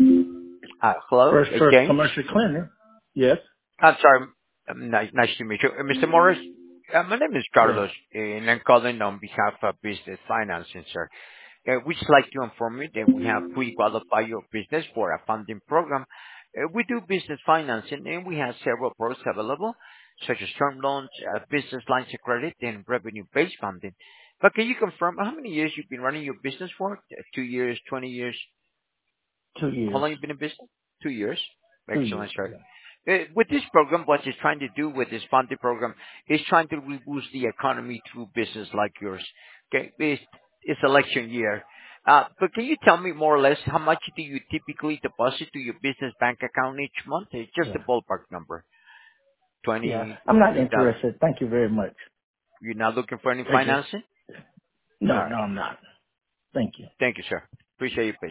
Hello, First Choice James. Commercial Clinic. Yes. I'm sorry. Nice to meet you. Mr. Morris, my name is Yes. Carlos, and I'm calling on behalf of Business Financing, sir. We'd just like to inform you that we have pre-qualified your business for a funding program. We do business financing, and we have several products available, such as term loans, business lines of credit, and revenue-based funding. But can you confirm how many years you've been running your business for? 2 years, 20 years? 2 years. How long you been in business? 2 years. 2 years. Excellent, sir. Yeah. With this program, what it's trying to do with this funding program is trying to reboost the economy through business like yours. Okay, it's election year. But can you tell me more or less how much do you typically deposit to your business bank account each month? It's just a Yeah. ballpark number. Yeah. 20, I'm not 50,000. interested. Thank you very much. You're not looking for any Thank you. financing? All No, right. I'm not. Thank you. Thank you, sir. Appreciate your patience.